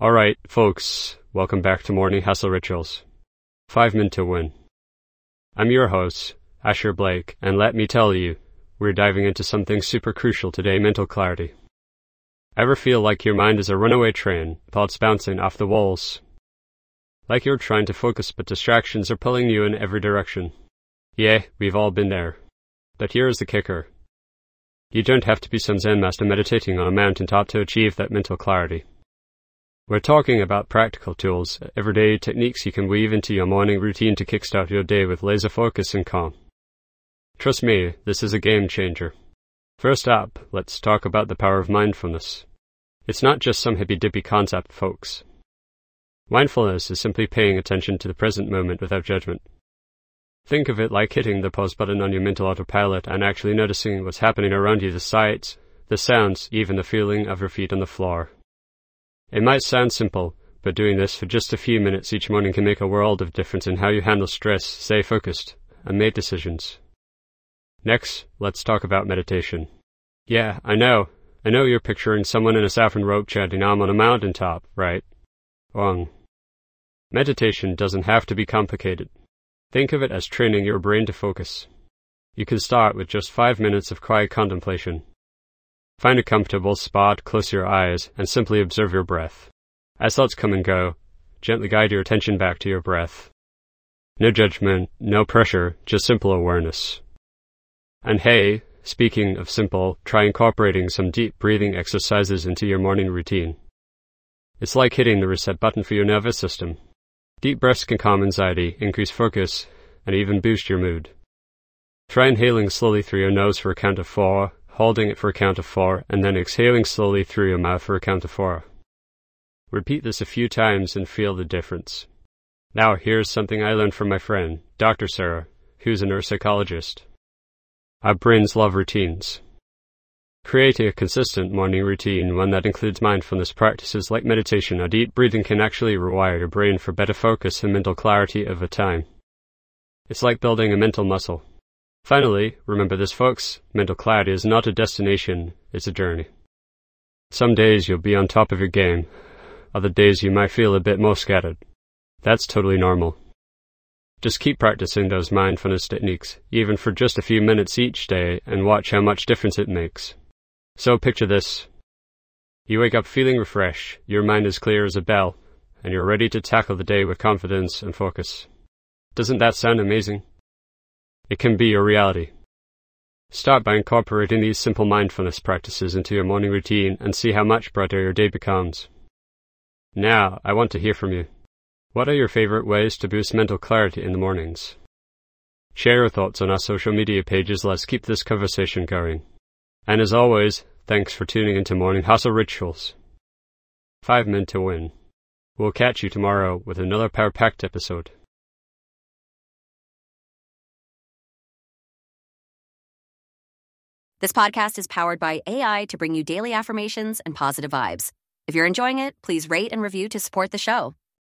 Alright, folks, welcome back to Morning Hustle Rituals. 5 Min to Win. I'm your host, Asher Blake, and let me tell you, we're diving into something super crucial today, mental clarity. Ever feel like your mind is a runaway train, thoughts bouncing off the walls? Like you're trying to focus but distractions are pulling you in every direction? Yeah, we've all been there. But here's the kicker. You don't have to be some Zen master meditating on a mountaintop to achieve that mental clarity. We're talking about practical tools, everyday techniques you can weave into your morning routine to kickstart your day with laser focus and calm. Trust me, this is a game changer. First up, let's talk about the power of mindfulness. It's not just some hippy-dippy concept, folks. Mindfulness is simply paying attention to the present moment without judgment. Think of it like hitting the pause button on your mental autopilot and actually noticing what's happening around you, the sights, the sounds, even the feeling of your feet on the floor. It might sound simple, but doing this for just a few minutes each morning can make a world of difference in how you handle stress, stay focused, and make decisions. Next, let's talk about meditation. Yeah, I know you're picturing someone in a saffron robe chanting "I'm on a mountaintop," right? Wrong. Meditation doesn't have to be complicated. Think of it as training your brain to focus. You can start with just 5 minutes of quiet contemplation. Find a comfortable spot, close your eyes, and simply observe your breath. As thoughts come and go, gently guide your attention back to your breath. No judgment, no pressure, just simple awareness. And hey, speaking of simple, try incorporating some deep breathing exercises into your morning routine. It's like hitting the reset button for your nervous system. Deep breaths can calm anxiety, increase focus, and even boost your mood. Try inhaling slowly through your nose for a count of 4, holding it for a count of 4, and then exhaling slowly through your mouth for a count of 4. Repeat this a few times and feel the difference. Now here's something I learned from my friend, Dr. Sarah, who's a neuropsychologist. Our brains love routines. Creating a consistent morning routine, one that includes mindfulness practices like meditation or deep breathing, can actually rewire your brain for better focus and mental clarity over time. It's like building a mental muscle. Finally, remember this, folks, mental clarity is not a destination, it's a journey. Some days you'll be on top of your game, other days you might feel a bit more scattered. That's totally normal. Just keep practicing those mindfulness techniques, even for just a few minutes each day, and watch how much difference it makes. So picture this. You wake up feeling refreshed, your mind is clear as a bell, and you're ready to tackle the day with confidence and focus. Doesn't that sound amazing? It can be your reality. Start by incorporating these simple mindfulness practices into your morning routine and see how much brighter your day becomes. Now, I want to hear from you. What are your favorite ways to boost mental clarity in the mornings? Share your thoughts on our social media pages. Let's keep this conversation going. And as always, thanks for tuning into Morning Hustle Rituals. 5 Min to Win. We'll catch you tomorrow with another power-packed episode. This podcast is powered by AI to bring you daily affirmations and positive vibes. If you're enjoying it, please rate and review to support the show.